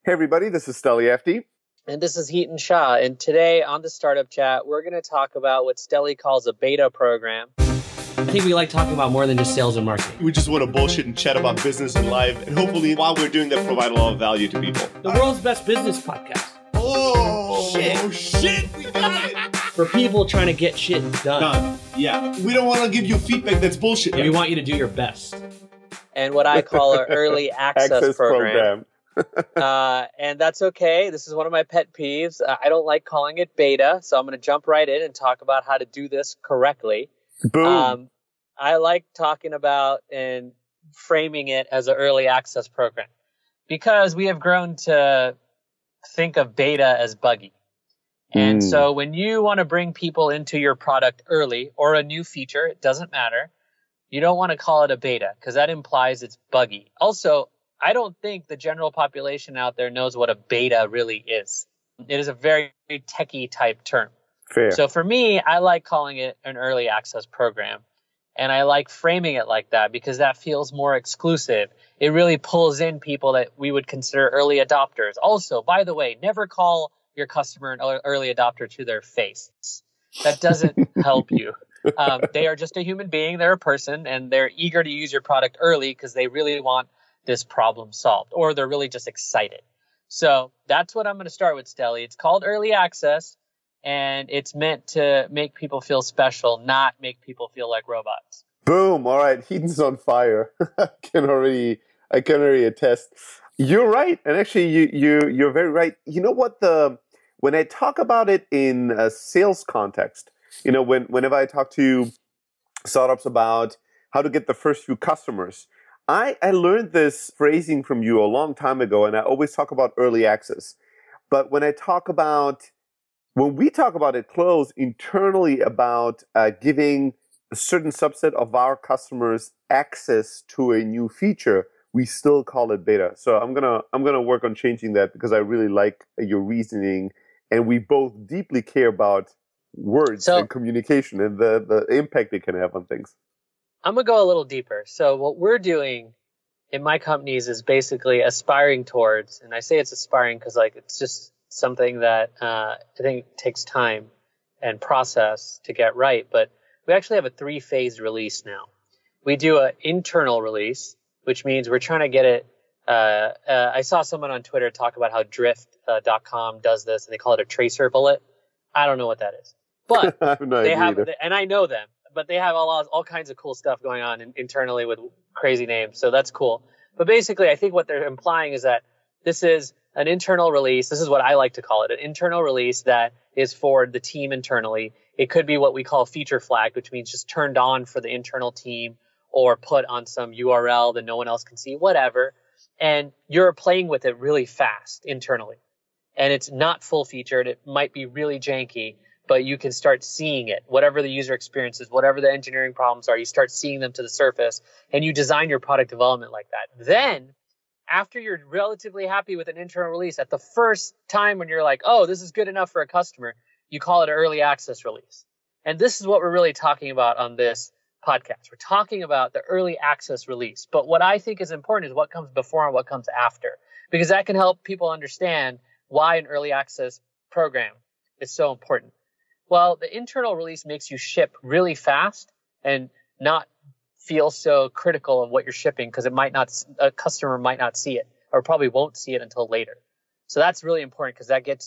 Hey everybody, this is Steli FD. And this is Heaton Shah. And today on the Startup Chat, we're going to talk about what Steli calls a beta program. I think we like talking about more than just sales and marketing. We just want to bullshit and chat about business and life. And hopefully, while we're doing that, provide a lot of value to people. The world's best business podcast. Oh, shit. We got it. For people trying to get shit done. Yeah. We don't want to give you feedback that's bullshit. We want you to do your best. And what I call an early access program. And that's okay. This is one of my pet peeves. I don't like calling it beta, so I'm going to jump right in and talk about how to do this correctly. Boom. I like talking about and framing it as an early access program because we have grown to think of beta as buggy. And so when you want to bring people into your product early or a new feature, it doesn't matter. You don't want to call it a beta because that implies it's buggy. Also, I don't think the general population out there knows what a beta really is. It is a very techie type term. Fair. So for me, I like calling it an early access program. And I like framing it like that because that feels more exclusive. It really pulls in people that we would consider early adopters. Also, by the way, never call your customer an early adopter to their face. That doesn't help you. They are just a human being. They're a person, and they're eager to use your product early because they really want this problem solved, or they're really just excited. So that's what I'm going to start with, Steli. It's called early access. And it's meant to make people feel special, not make people feel like robots. Boom. All right. Heaton's on fire. I can already attest. You're right. And actually, you're very right. You know what? When I talk about it in a sales context, whenever I talk to startups about how to get the first few customers, I learned this phrasing from you a long time ago, and I always talk about early access. But when we talk about it close internally about giving a certain subset of our customers access to a new feature, we still call it beta. So I'm gonna work on changing that because I really like your reasoning, and we both deeply care about words and communication and the impact it can have on things. I'm gonna go a little deeper. So what we're doing in my companies is basically aspiring towards, and I say it's aspiring because it's just something that I think takes time and process to get right. But we actually have a 3-phase release now. We do an internal release, which means we're trying to get it. I saw someone on Twitter talk about how Drift.com does this, and they call it a tracer bullet. I don't know what that is. But I have no idea either. And I know them, but they have all kinds of cool stuff going on internally with crazy names. So that's cool. But basically, I think what they're implying is that this is an internal release. This is what I like to call it, an internal release that is for the team internally. It could be what we call feature flagged, which means just turned on for the internal team or put on some URL that no one else can see, whatever. And you're playing with it really fast internally. And it's not full featured. It might be really janky, but you can start seeing it. Whatever the user experience is, whatever the engineering problems are, you start seeing them to the surface, and you design your product development like that. Then, after you're relatively happy with an internal release, at the first time when you're like, oh, this is good enough for a customer, you call it an early access release. And this is what we're really talking about on this podcast. We're talking about the early access release. But what I think is important is what comes before and what comes after, because that can help people understand why an early access program is so important. Well, the internal release makes you ship really fast and not feel so critical of what you're shipping because a customer might not see it or probably won't see it until later. So that's really important because that gets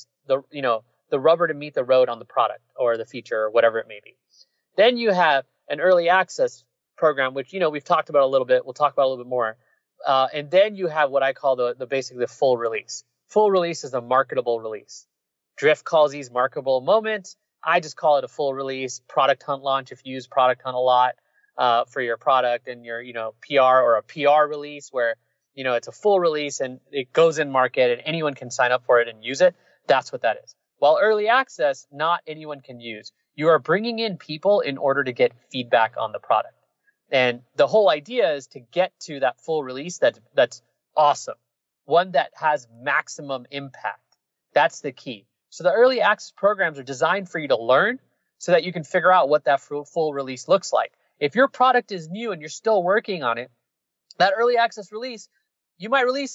the rubber to meet the road on the product or the feature or whatever it may be. Then you have an early access program, which, we've talked about a little bit. We'll talk about a little bit more. And then you have what I call basically the full release. Full release is a marketable release. Drift calls these marketable moments. I just call it a full release. Product Hunt launch, if you use Product Hunt a lot for your product and your PR, or a PR release where it's a full release and it goes in market and anyone can sign up for it and use it. That's what that is. While early access, not anyone can use. You are bringing in people in order to get feedback on the product. And the whole idea is to get to that full release that's awesome. One that has maximum impact. That's the key. So the early access programs are designed for you to learn so that you can figure out what that full release looks like. If your product is new and you're still working on it, that early access release, you might release it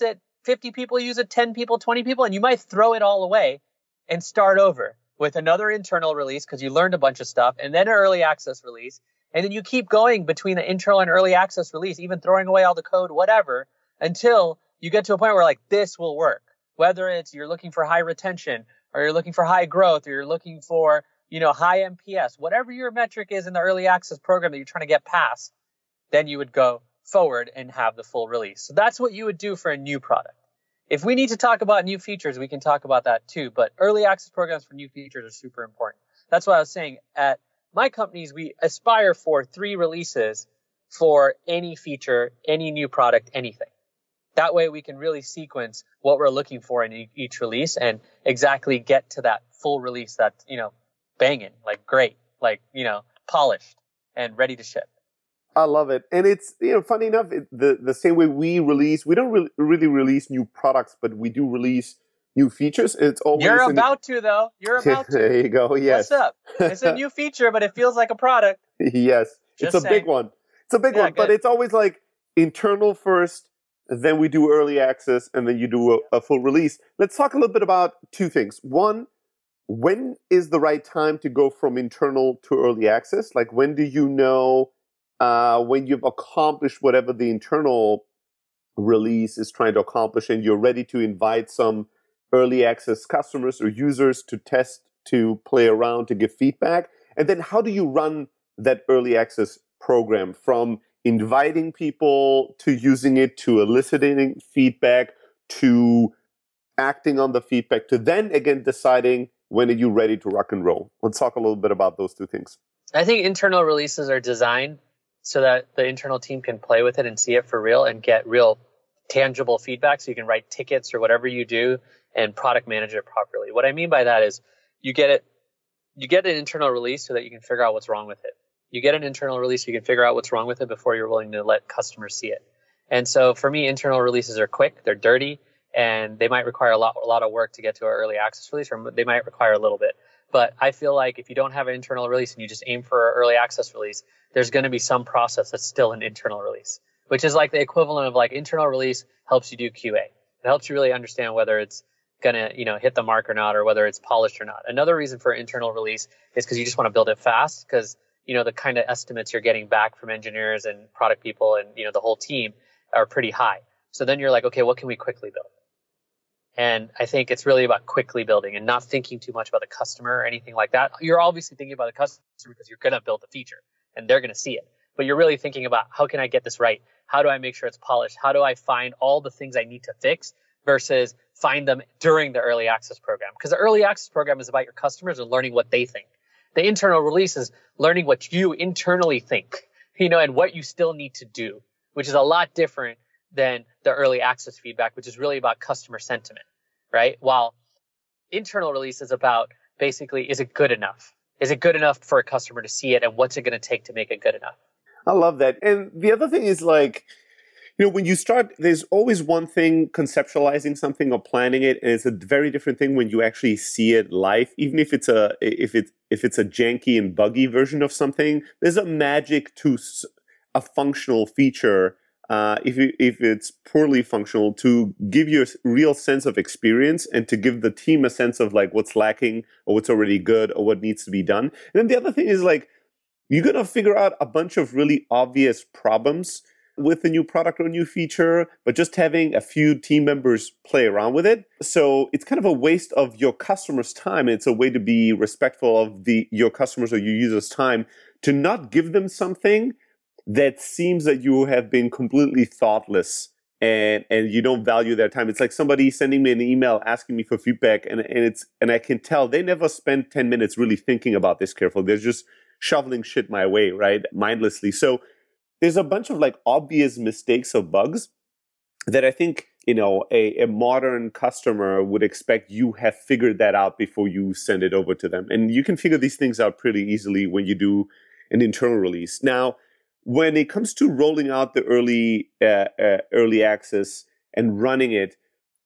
50 people use it, 10 people, 20 people, and you might throw it all away and start over with another internal release because you learned a bunch of stuff, and then an early access release. And then you keep going between the internal and early access release, even throwing away all the code, whatever, until you get to a point where like this will work. Whether it's you're looking for high retention or you're looking for high growth or you're looking for, high MPS, whatever your metric is in the early access program that you're trying to get past, then you would go forward and have the full release. So that's what you would do for a new product. If we need to talk about new features, we can talk about that too. But early access programs for new features are super important. That's what I was saying. At my companies, we aspire for 3 releases for any feature, any new product, anything. That way we can really sequence what we're looking for in each release and exactly get to that full release that's, banging, like great, like, polished and ready to ship. I love it. And it's, funny enough, the same way we don't really release new products, but we do release new features. It's always You're about to, though. You're about to. There you go. Yes. What's up? It's a new feature, but it feels like a product. Yes. Just it's a big one. It's a big one, but it's always like internal first, then we do early access, and then you do a full release. Let's talk a little bit about 2 things. One, when is the right time to go from internal to early access? Like, when do you know when you've accomplished whatever the internal release is trying to accomplish and you're ready to invite some early access customers or users to test, to play around, to give feedback? And then how do you run that early access program from inviting people to using it, to eliciting feedback, to acting on the feedback, to then again deciding when are you ready to rock and roll? Let's talk a little bit about those 2 things. I think internal releases are designed so that the internal team can play with it and see it for real and get real tangible feedback, so you can write tickets or whatever you do and product manage it properly. What I mean by that is you get an internal release so that you can figure out what's wrong with it. You get an internal release, you can figure out what's wrong with it before you're willing to let customers see it. And so for me, internal releases are quick, they're dirty, and they might require a lot of work to get to an early access release, or they might require a little bit. But I feel like if you don't have an internal release and you just aim for an early access release, there's going to be some process that's still an internal release, which is like the equivalent of like internal release helps you do QA. It helps you really understand whether it's going to, hit the mark or not, or whether it's polished or not. Another reason for internal release is because you just want to build it fast, because the kind of estimates you're getting back from engineers and product people and, the whole team are pretty high. So then you're like, okay, what can we quickly build? And I think it's really about quickly building and not thinking too much about the customer or anything like that. You're obviously thinking about the customer because you're going to build the feature and they're going to see it. But you're really thinking about, how can I get this right? How do I make sure it's polished? How do I find all the things I need to fix versus find them during the early access program? Because the early access program is about your customers and learning what they think. The internal release is learning what you internally think, and what you still need to do, which is a lot different than the early access feedback, which is really about customer sentiment, right? While internal release is about basically, is it good enough? Is it good enough for a customer to see it? And what's it going to take to make it good enough? I love that. And the other thing is like, when you start, there's always one thing conceptualizing something or planning it, and it's a very different thing when you actually see it live. Even if it's a janky and buggy version of something, there's a magic to a functional feature. If it's poorly functional, to give you a real sense of experience and to give the team a sense of like what's lacking or what's already good or what needs to be done. And then the other thing is like, you're going to figure out a bunch of really obvious problems with the new product or new feature, but just having a few team members play around with it. So it's kind of a waste of your customers' time. It's a way to be respectful of your customers or your users' time, to not give them something that seems that you have been completely thoughtless and you don't value their time. It's like somebody sending me an email asking me for feedback, and I can tell they never spent 10 minutes really thinking about this carefully. They're just shoveling shit my way, right? Mindlessly. So there's a bunch of like obvious mistakes or bugs that I think, a modern customer would expect you have figured that out before you send it over to them. And you can figure these things out pretty easily when you do an internal release. Now, when it comes to rolling out the early access and running it,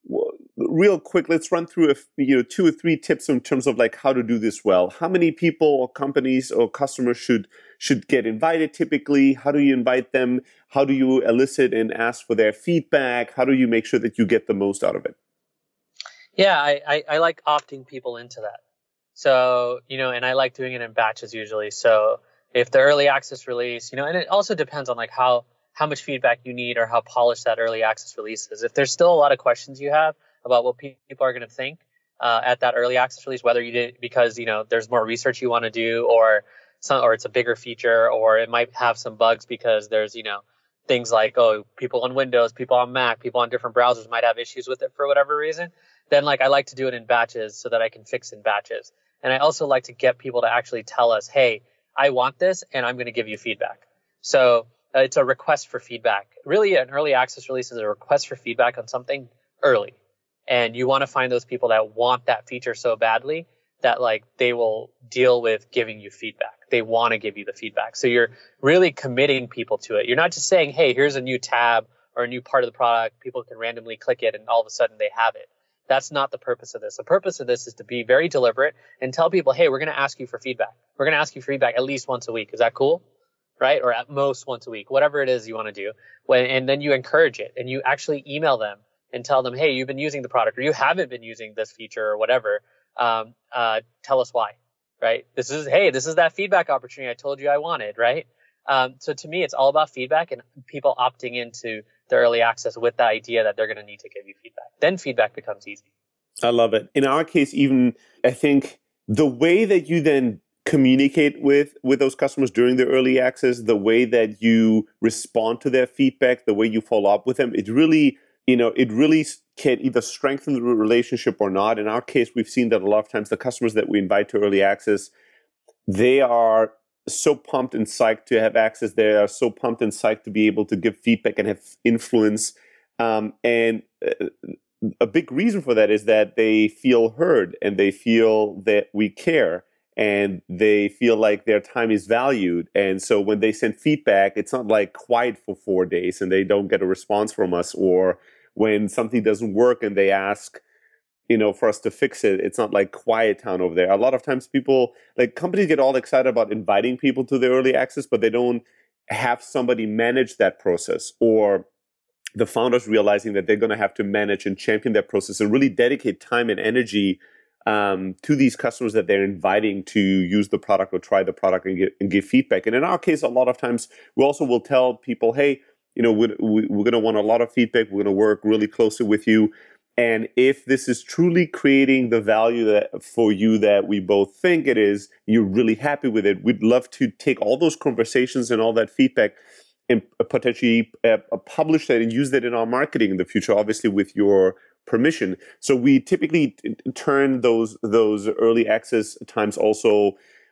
real quick, let's run through 2 or 3 tips in terms of like how to do this well. How many people or companies or customers should get invited typically? How do you invite them? How do you elicit and ask for their feedback? How do you make sure that you get the most out of it? Yeah, I like opting people into that. So, and I like doing it in batches usually. So if the early access release, and it also depends on like how much feedback you need or how polished that early access release is. If there's still a lot of questions you have about what people are going to think at that early access release, whether you did because there's more research you want to do, or it's a bigger feature, or it might have some bugs because there's things like people on Windows, people on Mac, people on different browsers might have issues with it for whatever reason. Then like I like to do it in batches so that I can fix in batches. And I also like to get people to actually tell us, hey, I want this and I'm going to give you feedback. So it's a request for feedback. Really, an early access release is a request for feedback on something early. And you want to find those people that want that feature so badly that like they will deal with giving you feedback. They want to give you the feedback. So you're really committing people to it. You're not just saying, hey, here's a new tab or a new part of the product. People can randomly click it and all of a sudden they have it. That's not the purpose of this. The purpose of this is to be very deliberate and tell people, hey, we're going to ask you for feedback. We're going to ask you for feedback at least once a week. Is that cool? Right? Or at most once a week, whatever it is you want to do. And then you encourage it and you actually email them and tell them, hey, you've been using the product or you haven't been using this feature or whatever. Tell us why, right? This is that feedback opportunity I told you I wanted, right? So to me, it's all about feedback and people opting into the early access with the idea that they're going to need to give you feedback. Then feedback becomes easy. I love it. In our case, even I think the way that you then communicate with those customers during the early access, the way that you respond to their feedback, the way you follow up with them, it really can either strengthen the relationship or not. In our case, we've seen that a lot of times the customers that we invite to early access, they are so pumped and psyched to have access. They are so pumped and psyched to be able to give feedback and have influence. And a big reason for that is that they feel heard and they feel that we care and they feel like their time is valued. And so when they send feedback, it's not like quiet for 4 days and they don't get a response from us, or when something doesn't work and they ask, for us to fix it, it's not like quiet town over there. A lot of times companies get all excited about inviting people to the early access, but they don't have somebody manage that process, or the founders realizing that they're going to have to manage and champion that process and really dedicate time and energy to these customers that they're inviting to use the product or try the product and give feedback. And in our case, a lot of times we also will tell people, hey, we're going to want a lot of feedback. We're going to work really closely with you. And if this is truly creating the value that for you that we both think it is, you're really happy with it, we'd love to take all those conversations and all that feedback and potentially publish that and use that in our marketing in the future, obviously with your permission. So we typically turn those early access times also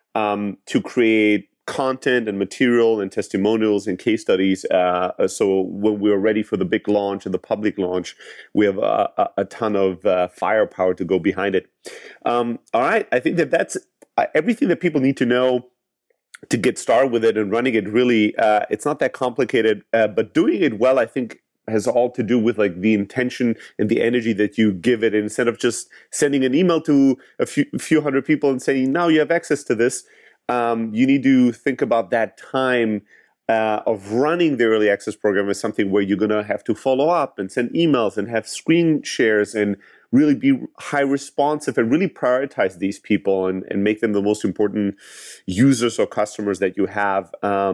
to create content and material and testimonials and case studies. So when we're ready for the big launch and the public launch, we have a ton of firepower to go behind it. All right. I think that's everything that people need to know to get started with it and running it. Really, it's not that complicated, but doing it well, I think, has all to do with like the intention and the energy that you give it. And instead of just sending an email to a few hundred people and saying, now you have access to this, you need to think about that time of running the early access program as something where you're going to have to follow up and send emails and have screen shares and really be high responsive and really prioritize these people and make them the most important users or customers that you have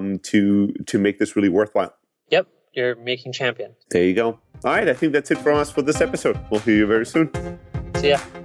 to make this really worthwhile. Yep, you're making champion. There you go. All right, I think that's it from us for this episode. We'll hear you very soon. See ya.